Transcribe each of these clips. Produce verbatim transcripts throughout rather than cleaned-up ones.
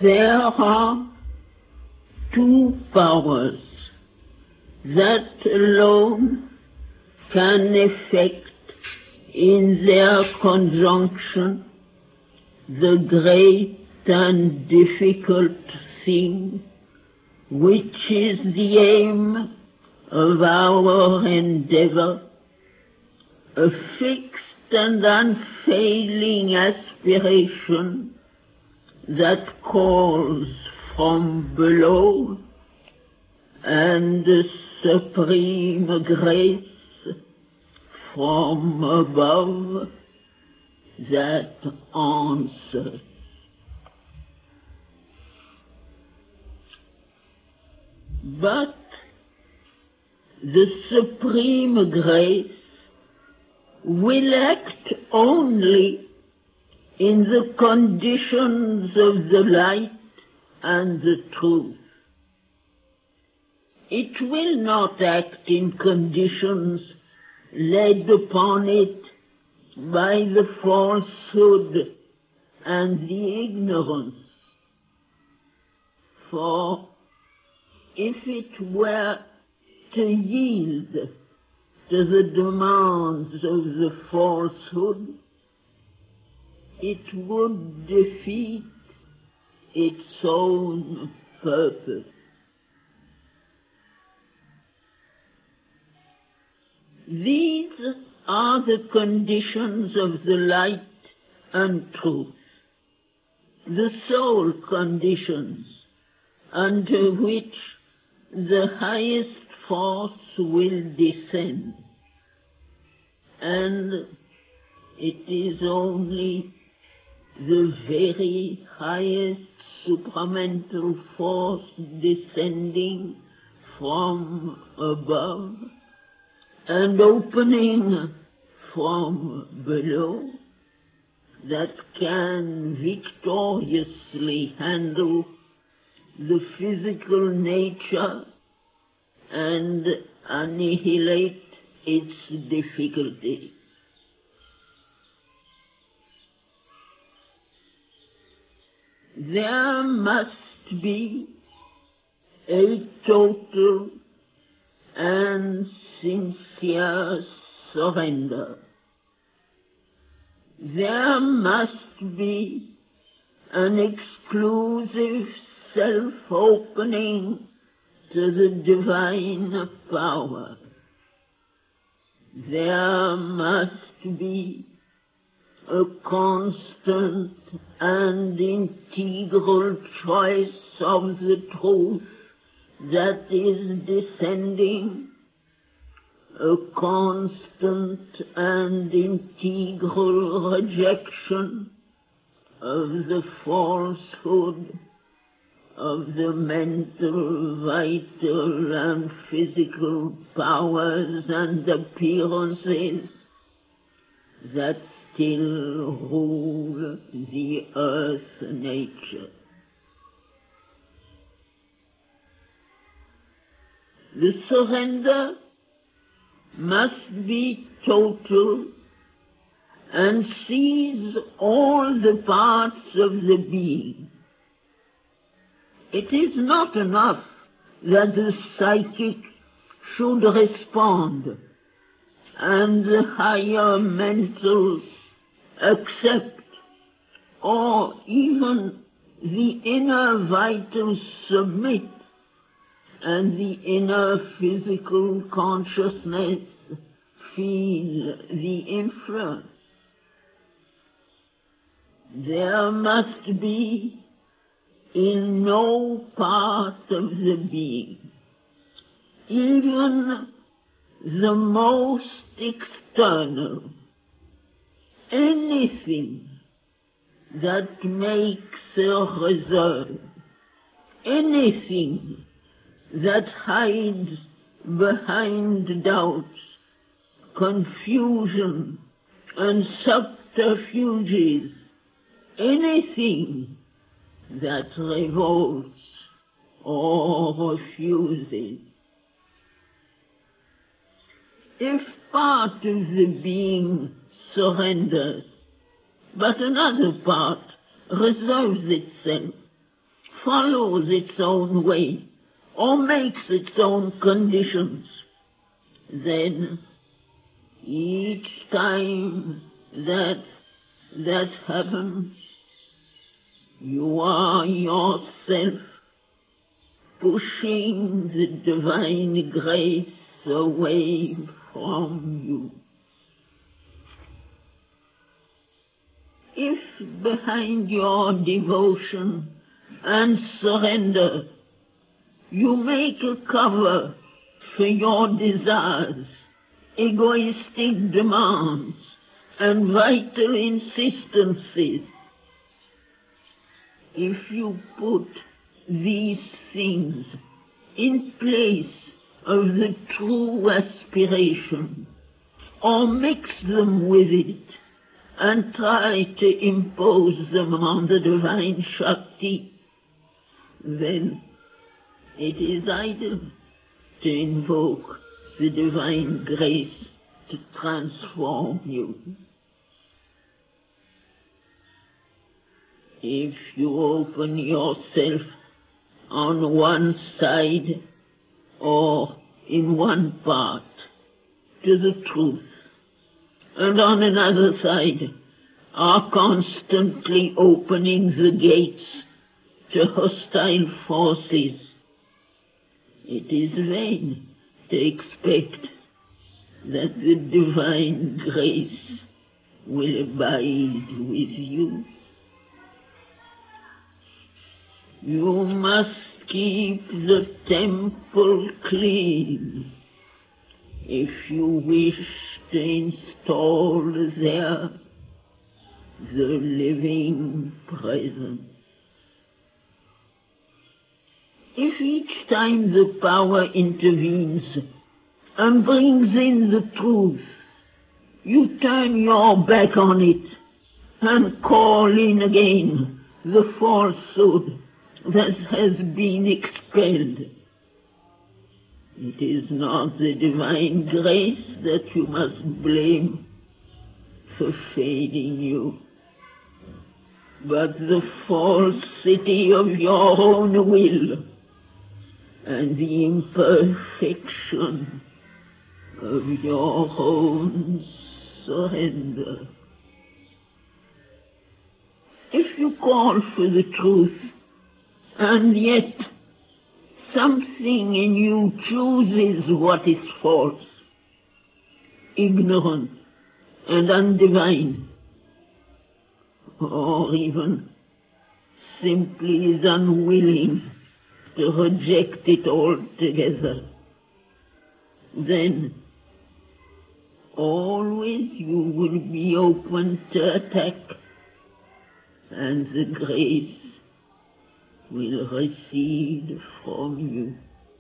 There are two powers that alone can effect in their conjunction the great and difficult thing which is the aim of our endeavor, a fixed and unfailing aspiration that calls from below, and a supreme grace from above that answers. But the supreme grace will act only in the conditions of the light and the truth. It will not act in conditions laid upon it by the falsehood and the ignorance. For if it were to yield to the demands of the falsehood, it would defeat its own purpose. These are the conditions of the light and truth, the sole conditions under which the highest force will descend. And it is only the very highest supramental force descending from above and opening from below that can victoriously handle the physical nature and annihilate its difficulties. There must be a total and sincere surrender. There must be an exclusive self-opening to the divine power. There must be a constant and integral choice of the truth that is descending, a constant and integral rejection of the falsehood of the mental, vital, and physical powers and appearances that still rule the earth nature. The surrender must be total and seize all the parts of the being. It is not enough that the psychic should respond and the higher mental accept, or even the inner vital submit, and the inner physical consciousness feel the influence. There must be in no part of the being, even the most external, anything that makes a reserve, anything that hides behind doubts, confusion, and subterfuges, anything that revolts or refuses. If part of the being surrenders, but another part reserves itself, follows its own way or makes its own conditions, then each time that that happens, you are yourself pushing the divine grace away from you. If behind your devotion and surrender you make a cover for your desires, egoistic demands, and vital insistencies, if you put these things in place of the true aspiration, or mix them with it, and try to impose them on the divine Shakti, then it is idle to invoke the divine grace to transform you. If you open yourself on one side or in one part to the truth, and on another side are constantly opening the gates to hostile forces, it is vain to expect that the divine grace will abide with you. You must keep the temple clean if you wish to install there the living presence. If each time the power intervenes and brings in the truth, you turn your back on it and call in again the falsehood that has been expelled, it is not the divine grace that you must blame for failing you, but the falsity of your own will and the imperfection of your own surrender. If you call for the truth, and yet something in you chooses what is false, ignorant, and undivine, or even simply is unwilling to reject it altogether, then always you will be open to attack, and the grace will recede from you.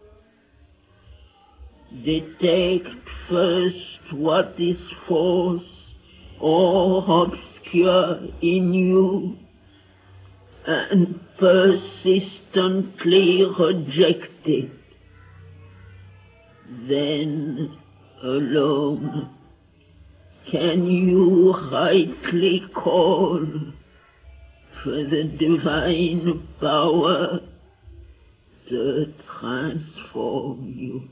Detect first what is false or obscure in you, and persistently reject it. Then alone can you rightly call for the divine power to transform you.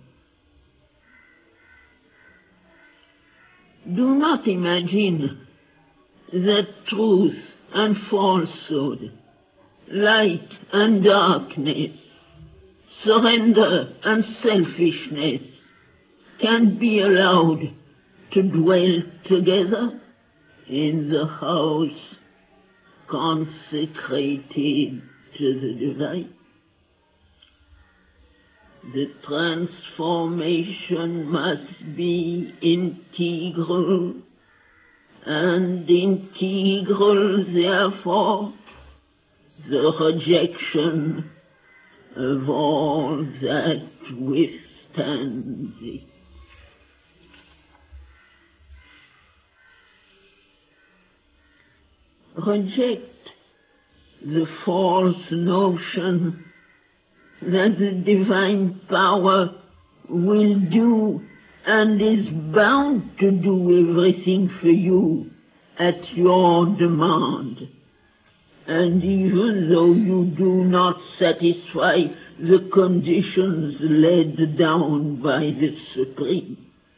Do not imagine that truth and falsehood, light and darkness, surrender and selfishness can be allowed to dwell together in the house consecrated to the divine. The transformation must be integral, and integral, therefore, the rejection of all that withstands it. Reject the false notion that the divine power will do and is bound to do everything for you at your demand, And even though you do not satisfy the conditions laid down by the Supreme,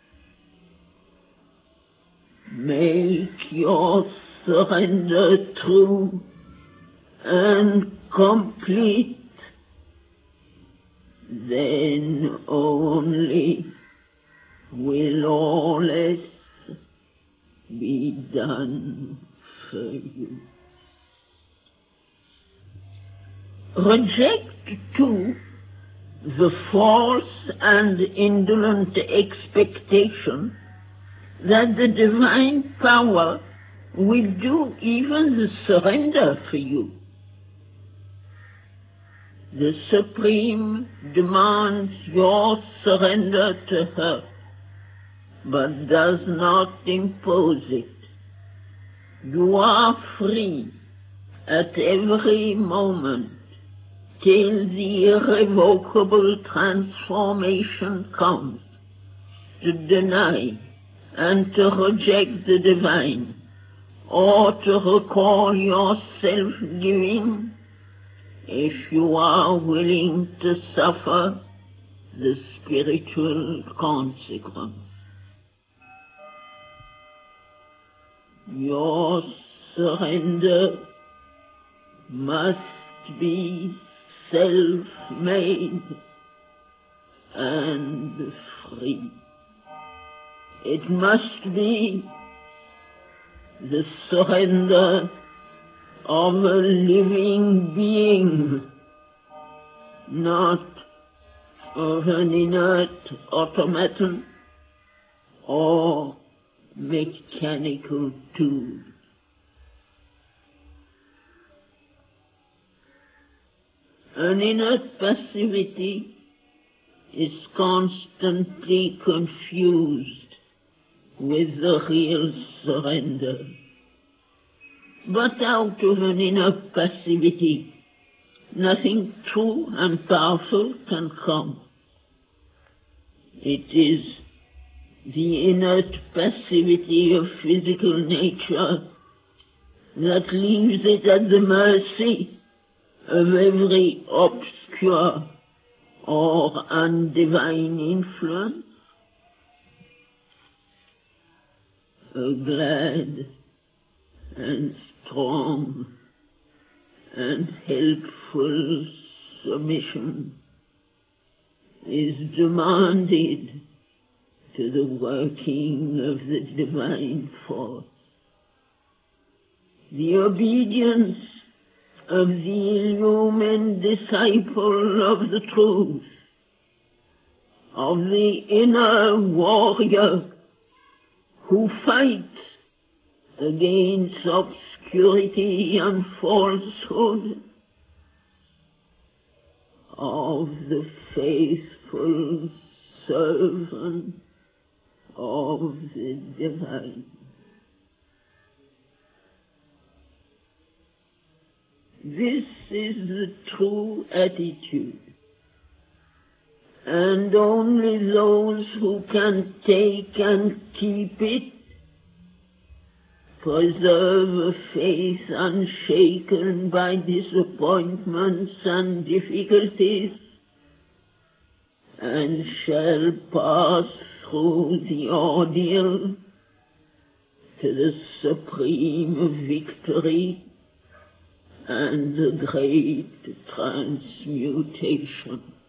make your surrender true and complete, then only will all else be done for you. Reject, too, the false and indolent expectation that the divine power will do even the surrender for you. The Supreme demands your surrender to her, but does not impose it. You are free at every moment till the irrevocable transformation comes to deny and to reject the divine, or to recall your self-giving if you are willing to suffer the spiritual consequence. Your surrender must be self-made and free. It must be the surrender of a living being, not of an inert automaton or mechanical tool. An inert passivity is constantly confused with the real surrender. But out of an inner passivity, nothing true and powerful can come. It is the inert passivity of physical nature that leaves it at the mercy of every obscure or undivine influence. A glad and strong and helpful submission is demanded to the working of the divine force. The obedience of the illumined disciple of the truth, of the inner warrior who fights against obscurity and falsehood, of the faithful servant of the divine. This is the true attitude, and only those who can take and keep it preserve a faith unshaken by disappointments and difficulties, and shall pass through the ordeal to the supreme victory and the great transmutation.